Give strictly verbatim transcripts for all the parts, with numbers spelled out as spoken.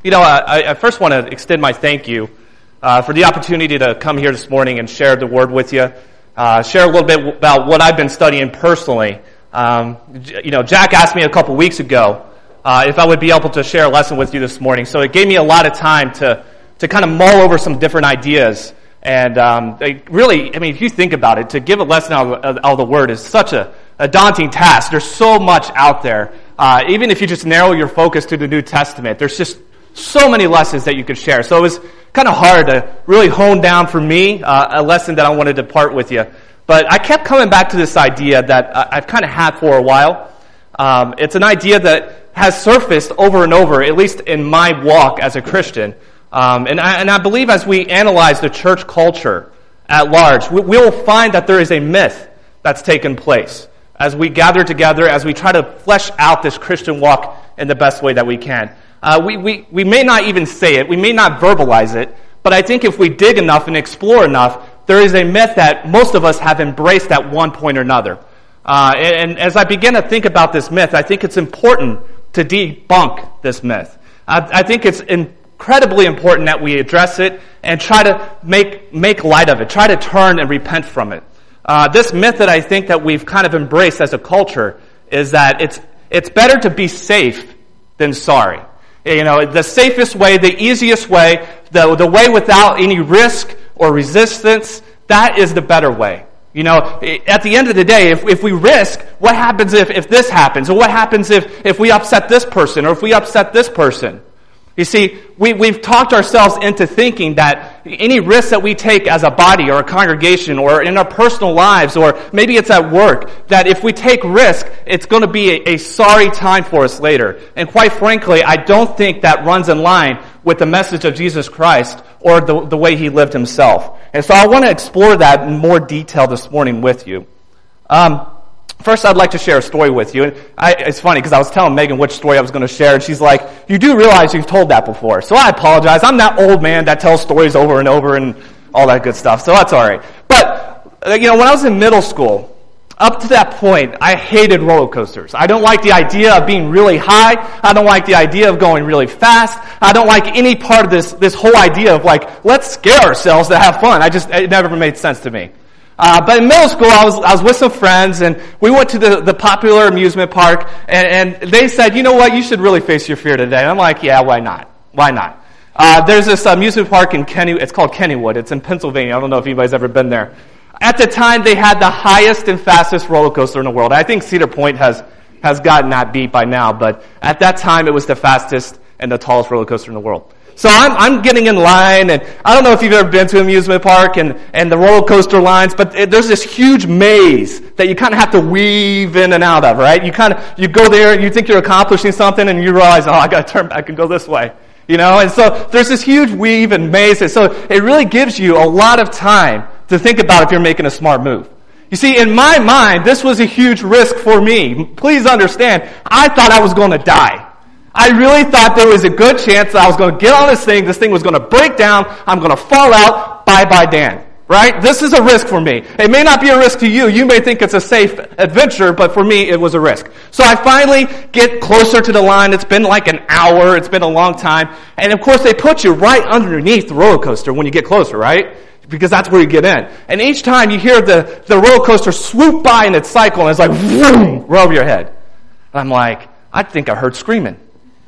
You know, I, I first want to extend my thank you uh, for the opportunity to come here this morning and share the Word with you, uh, share a little bit about what I've been studying personally. Um, you know, Jack asked me a couple weeks ago uh, if I would be able to share a lesson with you this morning, so it gave me a lot of time to to kind of mull over some different ideas. And um, they really, I mean, if you think about it, to give a lesson out of, out of the Word is such a, a daunting task. There's so much out there. Uh, even if you just narrow your focus to the New Testament, there's just so many lessons that you could share. So it was kind of hard to really hone down for me uh, a lesson that I wanted to part with you. But I kept coming back to this idea that I've kind of had for a while. Um, it's an idea that has surfaced over and over, at least in my walk as a Christian. Um, and, I, and I believe as we analyze the church culture at large, we, we'll find that there is a myth that's taken place as we gather together, as we try to flesh out this Christian walk in the best way that we can. Uh, we, we, we may not even say it, we may not verbalize it, but I think if we dig enough and explore enough, there is a myth that most of us have embraced at one point or another. Uh, and, and as I begin to think about this myth, I think it's important to debunk this myth. I, I think it's incredibly important that we address it and try to make, make light of it, try to turn and repent from it. Uh, this myth that I think that we've kind of embraced as a culture is that it's, it's better to be safe than sorry. You know, the safest way, the easiest way, the, the way without any risk or resistance, that is the better way. You know, at the end of the day, if, if we risk, what happens if, if this happens? Or what happens if, if we upset this person or if we upset this person? You see, we, we've talked ourselves into thinking that any risk that we take as a body or a congregation or in our personal lives or maybe it's at work, that if we take risk, it's going to be a, a sorry time for us later. And quite frankly, I don't think that runs in line with the message of Jesus Christ or the, the way he lived himself. And so I want to explore that in more detail this morning with you. Um, First, I'd like to share a story with you. And I, it's funny because I was telling Megan which story I was going to share, and she's like, you do realize you've told that before. So I apologize. I'm that old man that tells stories over and over and all that good stuff. So that's all right. But, you know, when I was in middle school, up to that point, I hated roller coasters. I don't like the idea of being really high. I don't like the idea of going really fast. I don't like any part of this, this whole idea of like, let's scare ourselves to have fun. I just, it never made sense to me. Uh, but in middle school, I was, I was with some friends and we went to the, the popular amusement park and, and they said, you know what, you should really face your fear today. And I'm like, yeah, why not? Why not? Uh, there's this amusement park in Kenny, it's called Kennywood. It's in Pennsylvania. I don't know if anybody's ever been there. At the time, they had the highest and fastest roller coaster in the world. I think Cedar Point has, has gotten that beat by now, but at that time, it was the fastest and the tallest roller coaster in the world. So I'm, I'm getting in line, and I don't know if you've ever been to an amusement park and, and the roller coaster lines, but it, there's this huge maze that you kind of have to weave in and out of, right? You kind of, you go there, you think you're accomplishing something, and you realize, oh, I got to turn back and go this way. You know, and so there's this huge weave and maze, and so it really gives you a lot of time to think about if you're making a smart move. You see, in my mind, this was a huge risk for me. Please understand, I thought I was going to die. I really thought there was a good chance that I was going to get on this thing, this thing was going to break down, I'm going to fall out, bye-bye Dan. Right? This is a risk for me. It may not be a risk to you. You may think it's a safe adventure, but for me, it was a risk. So I finally get closer to the line. It's been like an hour. It's been a long time. And of course, they put you right underneath the roller coaster when you get closer, right? Because that's where you get in. And each time you hear the, the roller coaster swoop by in its cycle, and it's like, vroom, right over your head. And I'm like, I think I heard screaming.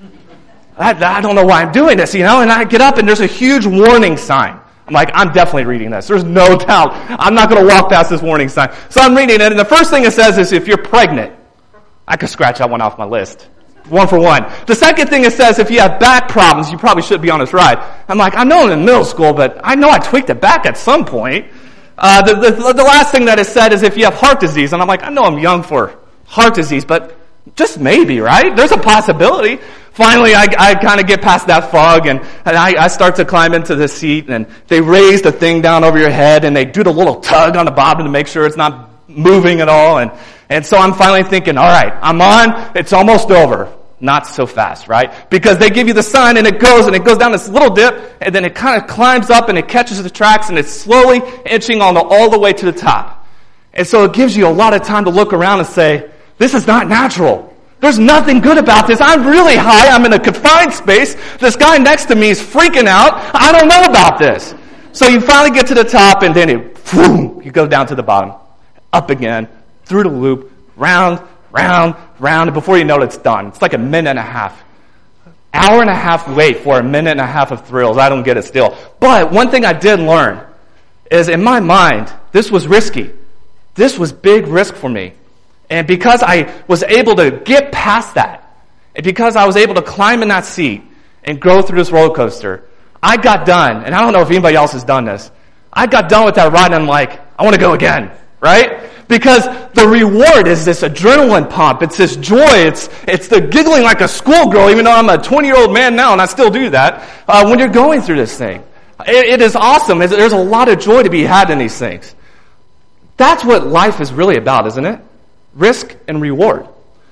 I, I don't know why I'm doing this, you know? And I get up, and there's a huge warning sign. I'm like, I'm definitely reading this. There's no doubt. I'm not going to walk past this warning sign. So I'm reading it, and the first thing it says is if you're pregnant. I could scratch that one off my list. One for one. The second thing it says if you have back problems, you probably should be on this ride. I'm like, I know I'm in middle school, but I know I tweaked it back at some point. Uh, the, the, the last thing that it said is if you have heart disease, and I'm like, I know I'm young for heart disease, but just maybe, right? There's a possibility. Finally, I, I kind of get past that fog, and, and I, I start to climb into the seat, and they raise the thing down over your head, and they do the little tug on the bottom to make sure it's not moving at all. And, and so I'm finally thinking, all right, I'm on, it's almost over. Not so fast, right? Because they give you the sign, and it goes, and it goes down this little dip, and then it kind of climbs up, and it catches the tracks, and it's slowly inching on the, all the way to the top. And so it gives you a lot of time to look around and say, this is not natural. There's nothing good about this. I'm really high. I'm in a confined space. This guy next to me is freaking out. I don't know about this. So you finally get to the top, and then it, whoom, you go down to the bottom, up again, through the loop, round, round, round, and before you know it, it's done. It's like a minute and a half. Hour and a half wait for a minute and a half of thrills. I don't get it still. But one thing I did learn is, in my mind, this was risky. This was big risk for me. And because I was able to get past that, and because I was able to climb in that seat and go through this roller coaster, I got done, and I don't know if anybody else has done this. I got done with that ride, and I'm like, I want to go again, right? Because the reward is this adrenaline pump. It's this joy. It's it's the giggling like a schoolgirl, even though I'm a twenty-year-old man now, and I still do that, uh, when you're going through this thing. It, it is awesome. There's a lot of joy to be had in these things. That's what life is really about, isn't it? Risk and reward.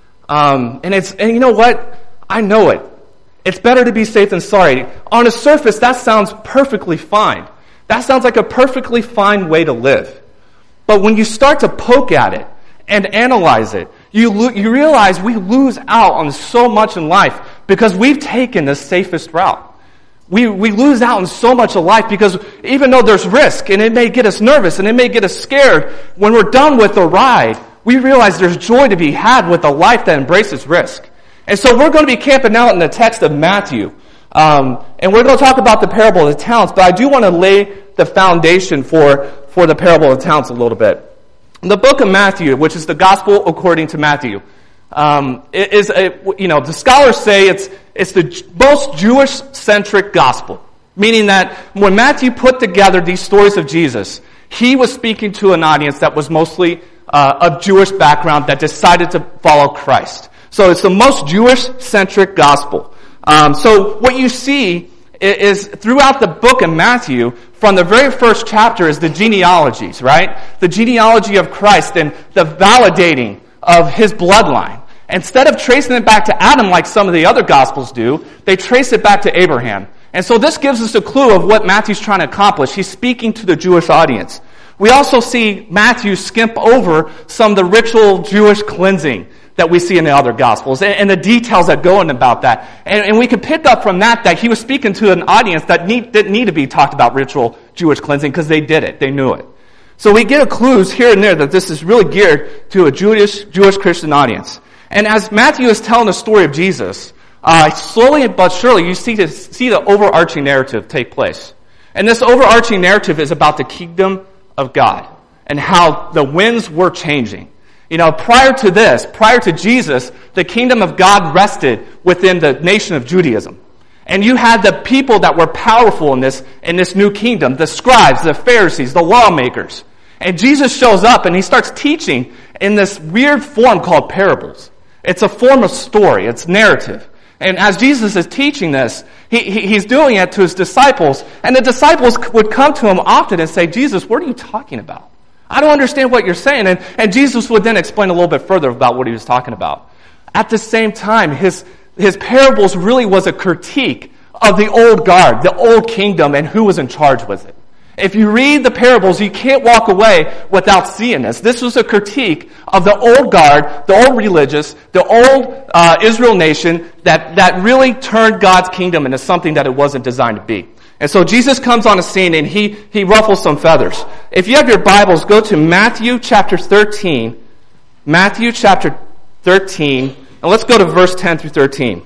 Um, and it's and you know what? I know it. It's better to be safe than sorry. On the surface, that sounds perfectly fine. That sounds like a perfectly fine way to live. But when you start to poke at it and analyze it, you lo- you realize we lose out on so much in life because we've taken the safest route. We we lose out on so much of life because even though there's risk and it may get us nervous and it may get us scared, when we're done with the ride, we realize there's joy to be had with a life that embraces risk. And so we're going to be camping out in the text of Matthew. Um, and we're going to talk about the parable of the talents, but I do want to lay the foundation for, for the parable of the talents a little bit. The book of Matthew, which is the gospel according to Matthew, um, is a, you know, the scholars say it's, it's the most Jewish-centric gospel. Meaning that when Matthew put together these stories of Jesus, he was speaking to an audience that was mostly uh, of Jewish background that decided to follow Christ. So it's the most Jewish-centric gospel. Um, so what you see is, is throughout the book of Matthew, from the very first chapter is the genealogies, right? The genealogy of Christ and the validating of his bloodline. Instead of tracing it back to Adam like some of the other gospels do, they trace it back to Abraham. And so this gives us a clue of what Matthew's trying to accomplish. He's speaking to the Jewish audience. We also see Matthew skimp over some of the ritual Jewish cleansing that we see in the other Gospels, and, and the details that go in about that. And, and we can pick up from that that he was speaking to an audience that need, didn't need to be talked about ritual Jewish cleansing because they did it. They knew it. So we get a clues here and there that this is really geared to a Jewish, Jewish Christian audience. And as Matthew is telling the story of Jesus, uh, slowly but surely you see, to, see the overarching narrative take place. And this overarching narrative is about the kingdom of God and how the winds were changing. You know, prior to this, prior to Jesus, the kingdom of God rested within the nation of Judaism. And you had the people that were powerful in this, in this new kingdom, the scribes, the Pharisees, the lawmakers. And Jesus shows up and he starts teaching in this weird form called parables. It's a form of story. It's narrative. And as Jesus is teaching this, he, he, he's doing it to his disciples. And the disciples would come to him often and say, Jesus, what are you talking about? I don't understand what you're saying. And, and Jesus would then explain a little bit further about what he was talking about. At the same time, his, his parables really was a critique of the old guard, the old kingdom, and who was in charge with it. If you read the parables, you can't walk away without seeing this. This was a critique of the old guard, the old religious, the old uh, Israel nation that, that really turned God's kingdom into something that it wasn't designed to be. And so Jesus comes on the scene and he, he ruffles some feathers. If you have your Bibles, go to Matthew chapter thirteen. Matthew chapter thirteen. And let's go to verse ten through thirteen.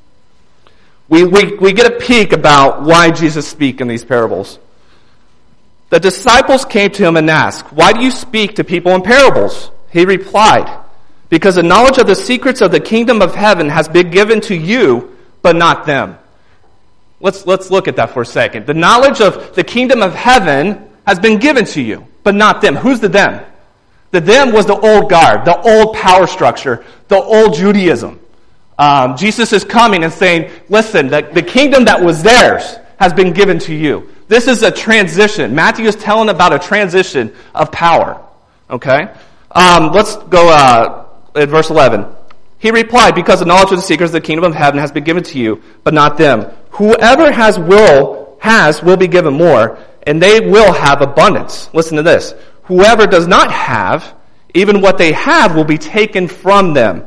We, we, we get a peek about why Jesus speaks in these parables. The disciples came to him and asked, "Why do you speak to people in parables?" He replied, "Because the knowledge of the secrets of the kingdom of heaven has been given to you, but not them." Let's, let's look at that for a second. The knowledge of the kingdom of heaven has been given to you, but not them. Who's the them? The them was the old guard, the old power structure, the old Judaism. Um, Jesus is coming and saying, listen, the, the kingdom that was theirs has been given to you. This is a transition. Matthew is telling about a transition of power. Okay? Um, let's go uh, at verse eleven. He replied, "Because the knowledge of the secrets of the kingdom of heaven has been given to you, but not them. Whoever has will, has, will be given more, and they will have abundance." Listen to this. "Whoever does not have, even what they have will be taken from them.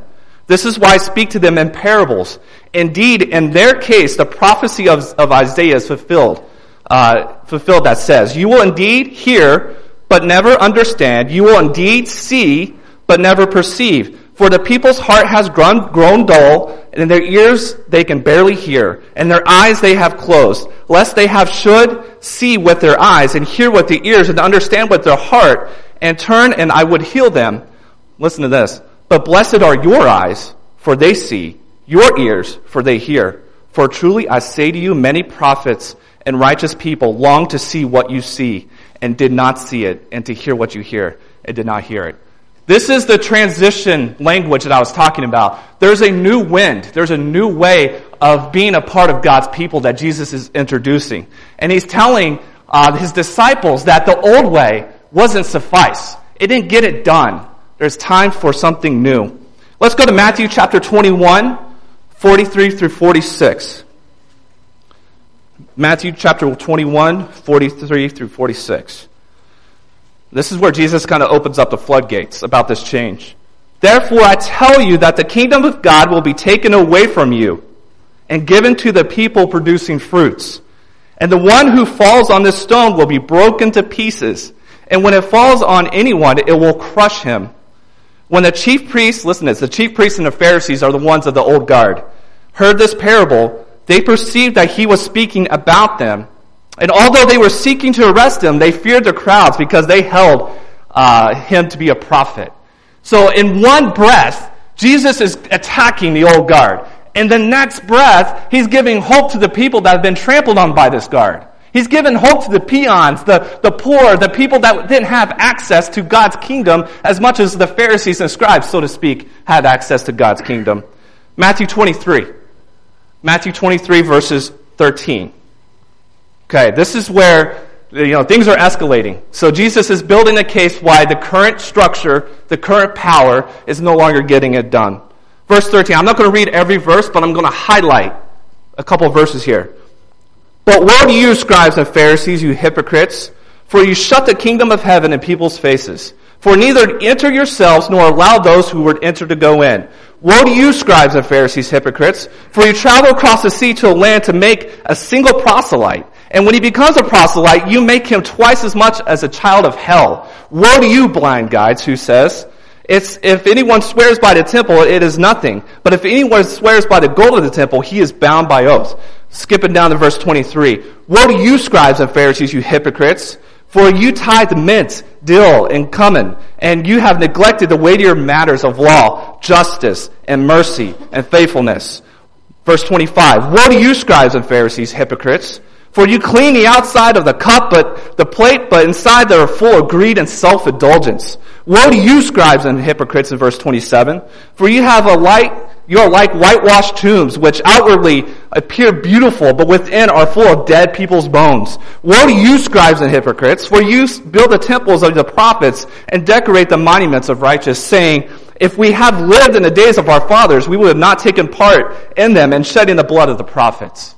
This is why I speak to them in parables. Indeed, in their case, the prophecy of, of Isaiah is fulfilled, uh, fulfilled that says, you will indeed hear, but never understand. You will indeed see, but never perceive. For the people's heart has grown, grown dull, and in their ears they can barely hear, and their eyes they have closed, lest they have should see with their eyes, and hear with the ears, and understand with their heart, and turn, and I would heal them. Listen to this. But blessed are your eyes, for they see, your ears, for they hear. For truly I say to you, many prophets and righteous people long to see what you see, and did not see it, and to hear what you hear, and did not hear it. This is the transition language that I was talking about. There's a new wind. There's a new way of being a part of God's people that Jesus is introducing. And he's telling uh, his disciples that the old way wasn't suffice. It didn't get it done. There's time for something new. Let's go to Matthew chapter twenty-one, forty-three through forty-six. Matthew chapter twenty-one, forty-three through forty-six. This is where Jesus kind of opens up the floodgates about this change. Therefore I tell you that the kingdom of God will be taken away from you and given to the people producing fruits. And the one who falls on this stone will be broken to pieces. And when it falls on anyone, it will crush him. When the chief priests, listen to this, the chief priests and the Pharisees are the ones of the old guard, heard this parable, they perceived that he was speaking about them. And although they were seeking to arrest him, they feared the crowds because they held uh, him to be a prophet. So in one breath, Jesus is attacking the old guard. In the next breath, he's giving hope to the people that have been trampled on by this guard. He's given hope to the peons, the, the poor, the people that didn't have access to God's kingdom as much as the Pharisees and scribes, so to speak, had access to God's kingdom. Matthew twenty-three. Matthew twenty-three, verses thirteen. Okay, this is where, you know, things are escalating. So Jesus is building a case why the current structure, the current power is no longer getting it done. Verse thirteen, I'm not going to read every verse, but I'm going to highlight a couple of verses here. But woe to you, scribes and Pharisees, you hypocrites, for you shut the kingdom of heaven in people's faces. For neither enter yourselves nor allow those who would enter to go in. Woe to you, scribes and Pharisees, hypocrites, for you travel across the sea to a land to make a single proselyte. And when he becomes a proselyte, you make him twice as much as a child of hell. Woe to you, blind guides, who says, It's, if anyone swears by the temple, it is nothing. But if anyone swears by the gold of the temple, he is bound by oath. Skipping down to verse twenty-three. Woe to you, scribes and Pharisees, you hypocrites, for you tithe mint, dill, and cumin, and you have neglected the weightier matters of law, justice, and mercy, and faithfulness. Verse twenty-five. Woe to you, scribes and Pharisees, hypocrites, for you clean the outside of the cup, but the plate, but inside they are full of greed and self-indulgence. Woe to you, scribes and hypocrites, in verse twenty-seven, for you have a light, you are like whitewashed tombs, which outwardly appear beautiful, but within are full of dead people's bones. Woe to you, scribes and hypocrites, for you build the temples of the prophets and decorate the monuments of righteous, saying, if we have lived in the days of our fathers, we would have not taken part in them and shedding the blood of the prophets.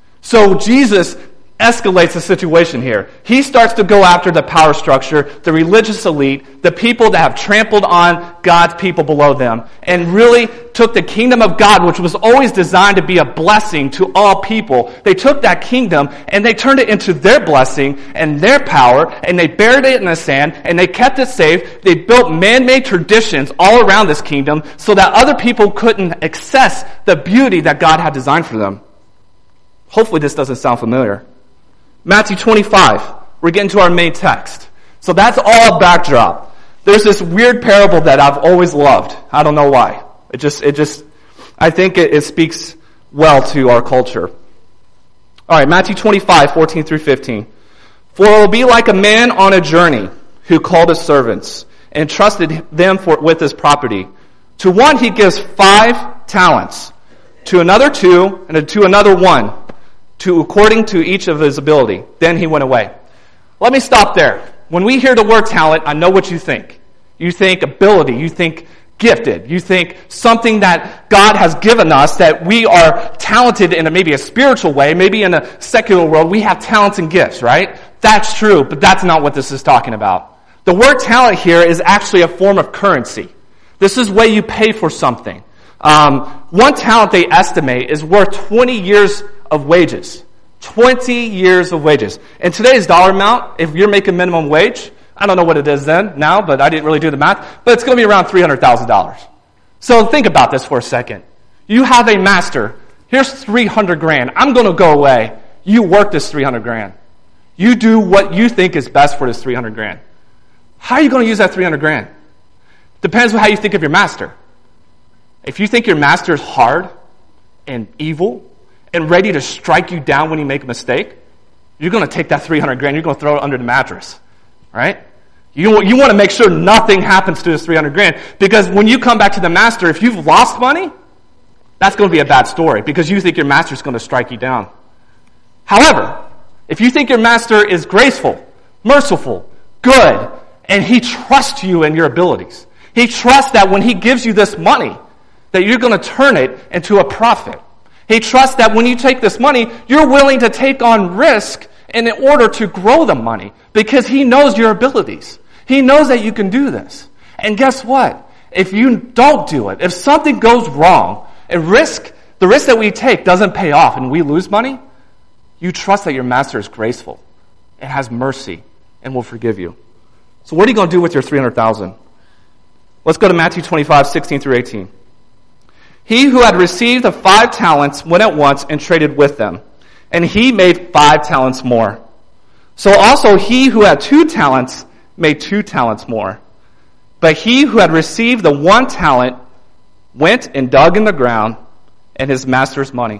So Jesus escalates the situation here. He starts to go after the power structure, the religious elite, the people that have trampled on God's people below them, and really took the kingdom of God, which was always designed to be a blessing to all people. They took that kingdom and they turned it into their blessing and their power, and they buried it in the sand, and they kept it safe. They built man-made traditions all around this kingdom so that other people couldn't access the beauty that God had designed for them. Hopefully this doesn't sound familiar. Matthew twenty-five, we're getting to our main text. So that's all backdrop. There's this weird parable that I've always loved. I don't know why. It just, it just, I think it, it speaks well to our culture. Alright, Matthew twenty-five, fourteen through fifteen. For it will be like a man on a journey who called his servants and trusted them for, with his property. To one he gives five talents, to another two, and to another one, to according to each of his ability. Then he went away. Let me stop there. When we hear the word talent, I know what you think. You think ability. You think gifted. You think something that God has given us, that we are talented in a, maybe a spiritual way, maybe in a secular world. We have talents and gifts, right? That's true, but that's not what this is talking about. The word talent here is actually a form of currency. This is the way you pay for something. Um, one talent they estimate is worth twenty years of wages. twenty years of wages. In today's dollar amount, if you're making minimum wage, I don't know what it is then, now, but I didn't really do the math, but it's going to be around three hundred thousand dollars. So think about this for a second. You have a master. Here's three hundred grand. I'm going to go away. You work this three hundred grand. You do what you think is best for this three hundred grand. How are you going to use that three hundred grand? Depends on how you think of your master. If you think your master is hard and evil and ready to strike you down when you make a mistake, you're going to take that three hundred grand, you're going to throw it under the mattress, right? You, you want to make sure nothing happens to this three hundred grand, because when you come back to the master, if you've lost money, that's going to be a bad story because you think your master is going to strike you down. However, if you think your master is graceful, merciful, good, and he trusts you and your abilities, he trusts that when he gives you this money, that you're going to turn it into a profit. He trusts that when you take this money, you're willing to take on risk in order to grow the money because he knows your abilities. He knows that you can do this. And guess what? If you don't do it, if something goes wrong, and risk, the risk that we take doesn't pay off and we lose money, you trust that your master is graceful and has mercy and will forgive you. So what are you going to do with your three hundred thousand dollars? Let's go to Matthew twenty-five, sixteen through eighteen. He who had received the five talents went at once and traded with them, and he made five talents more. So also he who had two talents made two talents more. But he who had received the one talent went and dug in the ground and his master's money.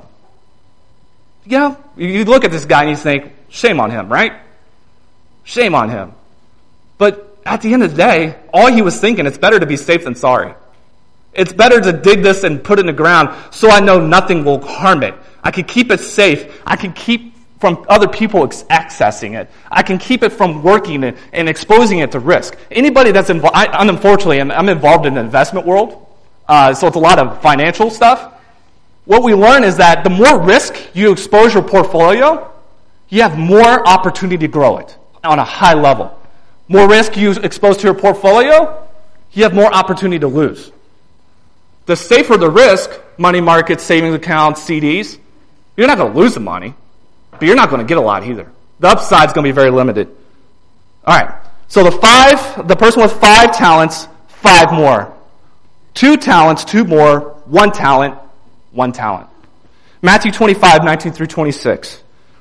Yeah, you look at this guy and you think, shame on him, right? Shame on him. But at the end of the day, all he was thinking, it's better to be safe than sorry. It's better to dig this and put it in the ground so I know nothing will harm it. I can keep it safe. I can keep from other people accessing it. I can keep it from working it and exposing it to risk. Anybody that's involved, unfortunately, I'm, I'm involved in the investment world, uh, so it's a lot of financial stuff. What we learn is that the more risk you expose your portfolio, you have more opportunity to grow it on a high level. More risk you expose to your portfolio, you have more opportunity to lose. The safer the risk, money markets, savings accounts, C Ds, you're not going to lose the money, but you're not going to get a lot either. The upside's going to be very limited. All right. So the five, the person with five talents, five more. Two talents, two more. One talent, one talent. Matthew twenty-five, nineteen through twenty-six.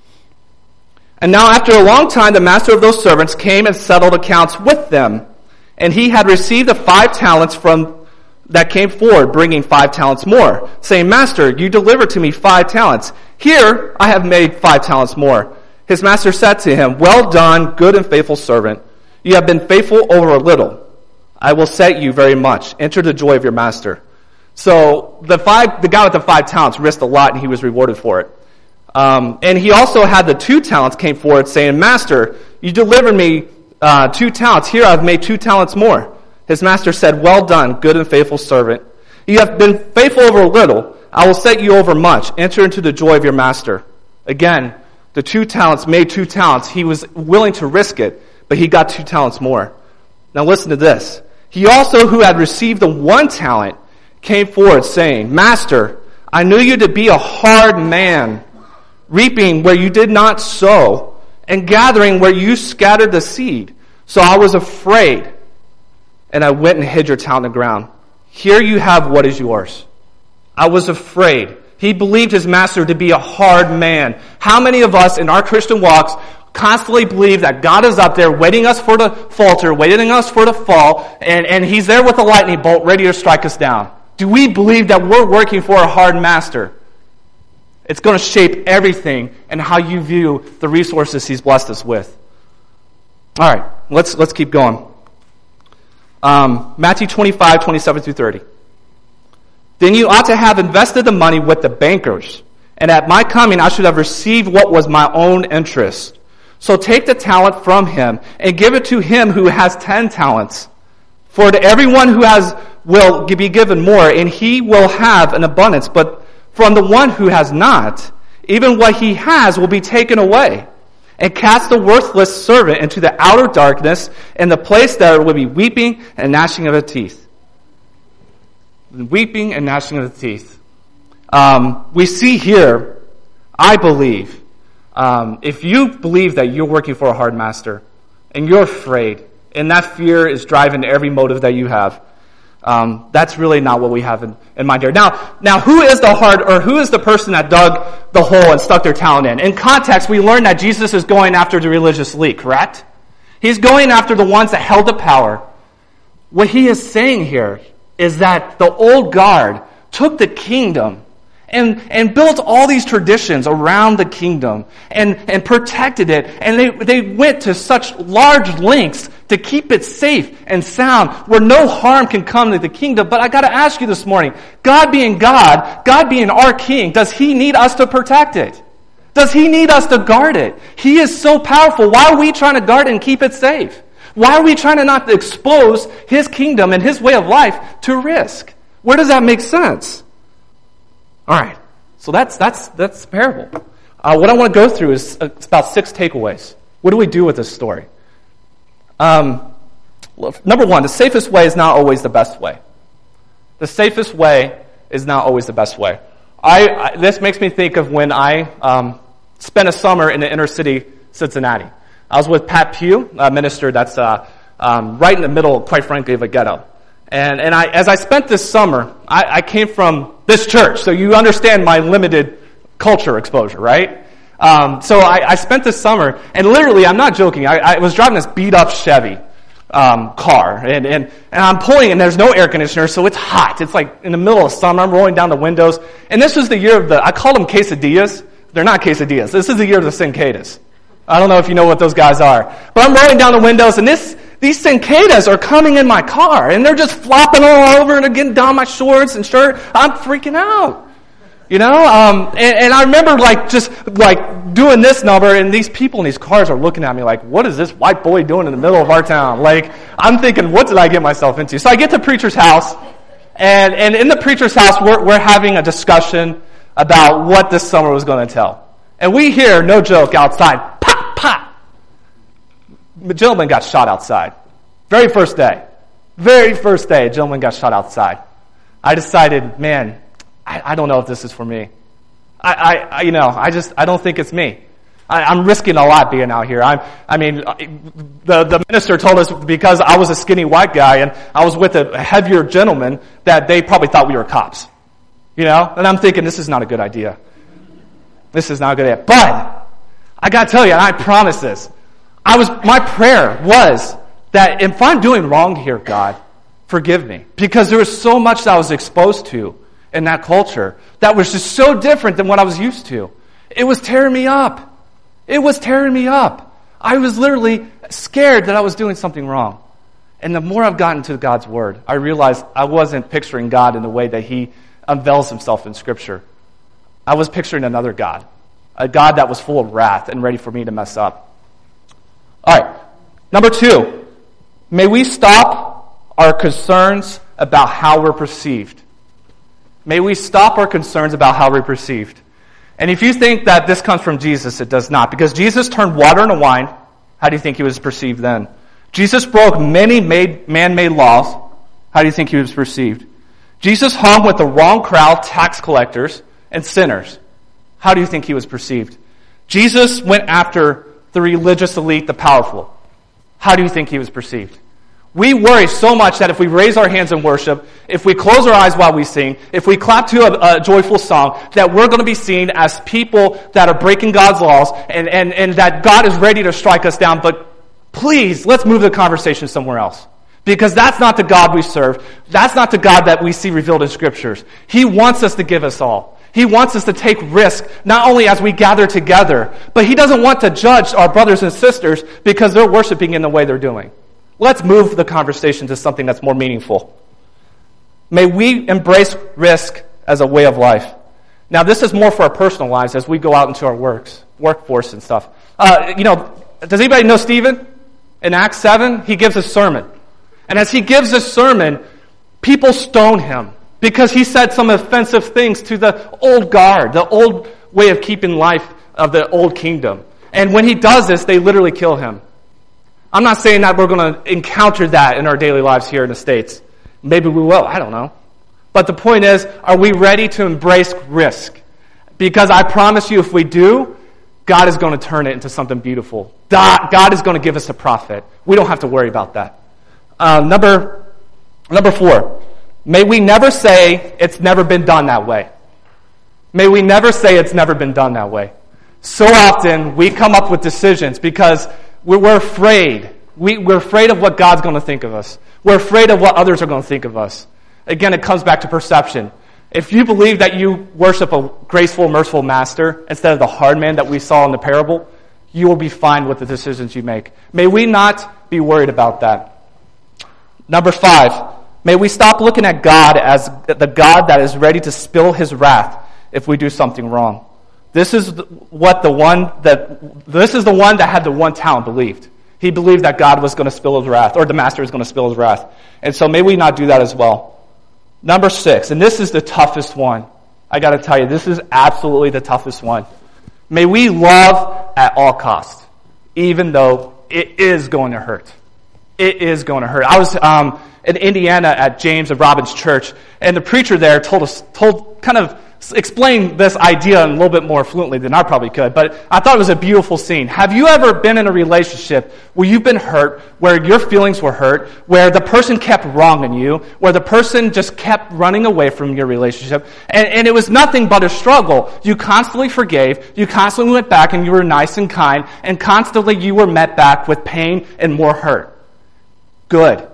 And now after a long time, the master of those servants came and settled accounts with them. And he had received the five talents from that came forward, bringing five talents more, saying, Master, you delivered to me five talents. Here I have made five talents more. His master said to him, Well done, good and faithful servant. You have been faithful over a little. I will set you very much. Enter the joy of your master. So the five, the guy with the five talents risked a lot, and he was rewarded for it. Um, and he also had the two talents came forward, saying, Master, you delivered me uh, two talents. Here I have made two talents more. His master said, Well done, good and faithful servant. You have been faithful over a little. I will set you over much. Enter into the joy of your master. Again, the two talents made two talents. He was willing to risk it, but he got two talents more. Now listen to this. He also, who had received the one talent, came forward saying, Master, I knew you to be a hard man, reaping where you did not sow, and gathering where you scattered the seed. So I was afraid, and I went and hid your talent in the ground. Here you have what is yours. I was afraid. He believed his master to be a hard man. How many of us in our Christian walks constantly believe that God is up there waiting us for the falter, waiting us for the fall, and, and he's there with a lightning bolt ready to strike us down? Do we believe that we're working for a hard master? It's going to shape everything and how you view the resources he's blessed us with. All right, let's let's keep going. Um, Matthew twenty-five, twenty-seven through thirty. Then you ought to have invested the money with the bankers, and at my coming I should have received what was my own interest. So take the talent from him and give it to him who has ten talents. For to everyone who has will be given more, and he will have an abundance. But from the one who has not, even what he has will be taken away. And cast the worthless servant into the outer darkness, in the place there will be weeping and gnashing of the teeth. weeping and gnashing of the teeth. Um, we see here, I believe, um, if you believe that you're working for a hard master and you're afraid and that fear is driving every motive that you have, um, that's really not what we have in, in mind here. Now, now, who is the hard, or who is the person that dug the hole and stuck their talent in? In context, we learn that Jesus is going after the religious elite, correct? He's going after the ones that held the power. What he is saying here is that the old guard took the kingdom and, and built all these traditions around the kingdom and, and protected it. And they, they went to such large lengths to keep it safe and sound where no harm can come to the kingdom. But I got to ask you this morning, God being God, God being our king, does he need us to protect it? Does he need us to guard it? He is so powerful. Why are we trying to guard it and keep it safe? Why are we trying to not expose his kingdom and his way of life to risk? Where does that make sense? All right, so that's that's that's the parable. Uh, what I want to go through is uh, it's about six takeaways. What do we do with this story? Um, well, number one, the safest way is not always the best way. The safest way is not always the best way. I, I this makes me think of when I um, spent a summer in the inner city Cincinnati. I was with Pat Pugh, a minister that's uh, um, right in the middle, quite frankly, of a ghetto. And and I, as I spent this summer, I, I came from this church, so you understand my limited culture exposure, right? Um, so I, I spent this summer, and literally, I'm not joking, I, I was driving this beat-up Chevy um, car, and, and, and I'm pulling, and there's no air conditioner, so it's hot. It's like in the middle of summer, I'm rolling down the windows, and this was the year of the, I call them quesadillas. They're not quesadillas. This is the year of the cinquetas. I don't know if you know what those guys are. But I'm rolling down the windows, and this these cinquetas are coming in my car, and they're just flopping all over, and they're getting down my shorts and shirt. I'm freaking out. You know? Um, and, and I remember, like, just, like, doing this number, and these people in these cars are looking at me like, what is this white boy doing in the middle of our town? Like, I'm thinking, what did I get myself into? So I get to the preacher's house, and, and in the preacher's house, we're, we're having a discussion about what this summer was going to tell. And we hear, no joke, outside, pop, pop. The gentleman got shot outside. Very first day. Very first day, a gentleman got shot outside. I decided, man, I, I don't know if this is for me. I, I, I you know, I just, I don't think it's me. I, I'm risking a lot being out here. I'm, I mean, the, the minister told us because I was a skinny white guy and I was with a heavier gentleman that they probably thought we were cops. You know? And I'm thinking, this is not a good idea. This is not a good idea. But, I gotta tell you, and I promise this, I was, my prayer was that if I'm doing wrong here, God, forgive me. Because there was so much that I was exposed to in that culture that was just so different than what I was used to. It was tearing me up. It was tearing me up. I was literally scared that I was doing something wrong. And the more I've gotten to God's Word, I realized I wasn't picturing God in the way that He unveils Himself in Scripture. I was picturing another God. A God that was full of wrath and ready for me to mess up. All right. Number two, may we stop our concerns about how we're perceived. May we stop our concerns about how we're perceived. And if you think that this comes from Jesus, it does not. Because Jesus turned water into wine. How do you think He was perceived then? Jesus broke many made, man-made laws. How do you think He was perceived? Jesus hung with the wrong crowd, tax collectors and sinners. How do you think He was perceived? Jesus went after the religious elite, the powerful. How do you think He was perceived? We worry so much that if we raise our hands in worship, if we close our eyes while we sing, if we clap to a, a joyful song, that we're going to be seen as people that are breaking God's laws and, and, and that God is ready to strike us down. But please, let's move the conversation somewhere else. Because that's not the God we serve. That's not the God that we see revealed in Scriptures. He wants us to give us all. He wants us to take risk, not only as we gather together, but He doesn't want to judge our brothers and sisters because they're worshiping in the way they're doing. Let's move the conversation to something that's more meaningful. May we embrace risk as a way of life. Now, this is more for our personal lives as we go out into our works, workforce and stuff. Uh, you know, does anybody know Stephen? In Acts seven, he gives a sermon. And as he gives this sermon, people stone him because he said some offensive things to the old guard, the old way of keeping life of the old kingdom. And when he does this, they literally kill him. I'm not saying that we're going to encounter that in our daily lives here in the States. Maybe we will. I don't know. But the point is, are we ready to embrace risk? Because I promise you, if we do, God is going to turn it into something beautiful. God is going to give us a profit. We don't have to worry about that. Uh, number, number four, may we never say it's never been done that way. May we never say it's never been done that way. So often we come up with decisions because we're, we're afraid. We, we're afraid of what God's going to think of us. We're afraid of what others are going to think of us. Again, it comes back to perception. If you believe that you worship a graceful, merciful master instead of the hard man that we saw in the parable, you will be fine with the decisions you make. May we not be worried about that. Number five, may we stop looking at God as the God that is ready to spill his wrath if we do something wrong. This is what the one that this is the one that had the one talent believed. He believed that God was going to spill his wrath, or the master was going to spill his wrath. And so may we not do that as well. Number six, and this is the toughest one. I got to tell you, this is absolutely the toughest one. May we love at all costs, even though it is going to hurt. It is going to hurt. I was um, in Indiana at James and Robin's church, and the preacher there told us, told kind of explained this idea a little bit more fluently than I probably could, but I thought it was a beautiful scene. Have you ever been in a relationship where you've been hurt, where your feelings were hurt, where the person kept wronging you, where the person just kept running away from your relationship, and, and it was nothing but a struggle? You constantly forgave, you constantly went back and you were nice and kind, and constantly you were met back with pain and more hurt. Good.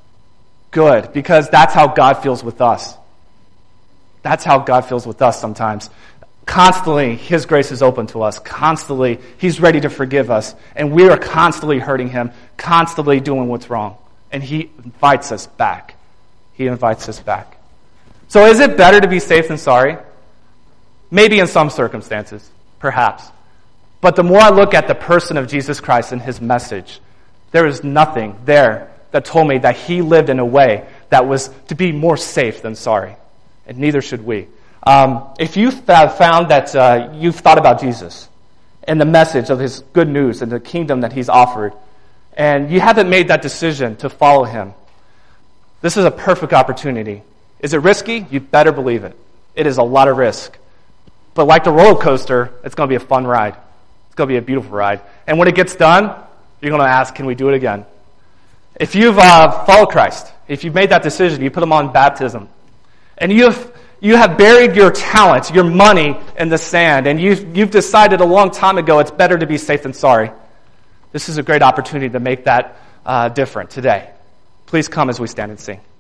Good, because that's how God feels with us. That's how God feels with us sometimes. Constantly, his grace is open to us. Constantly, he's ready to forgive us. And we are constantly hurting him, constantly doing what's wrong. And he invites us back. He invites us back. So is it better to be safe than sorry? Maybe in some circumstances, perhaps. But the more I look at the person of Jesus Christ and his message, there is nothing there that told me that he lived in a way that was to be more safe than sorry. And neither should we. Um, if you have found that uh, you've thought about Jesus and the message of his good news and the kingdom that he's offered, and you haven't made that decision to follow him, this is a perfect opportunity. Is it risky? You better believe it. It is a lot of risk. But like the roller coaster, it's going to be a fun ride. It's going to be a beautiful ride. And when it gets done, you're going to ask, can we do it again? If you've uh, followed Christ, if you've made that decision, you put him on baptism, and you have you have buried your talent, your money in the sand, and you've, you've decided a long time ago it's better to be safe than sorry. This is a great opportunity to make that uh, different today. Please come as we stand and sing.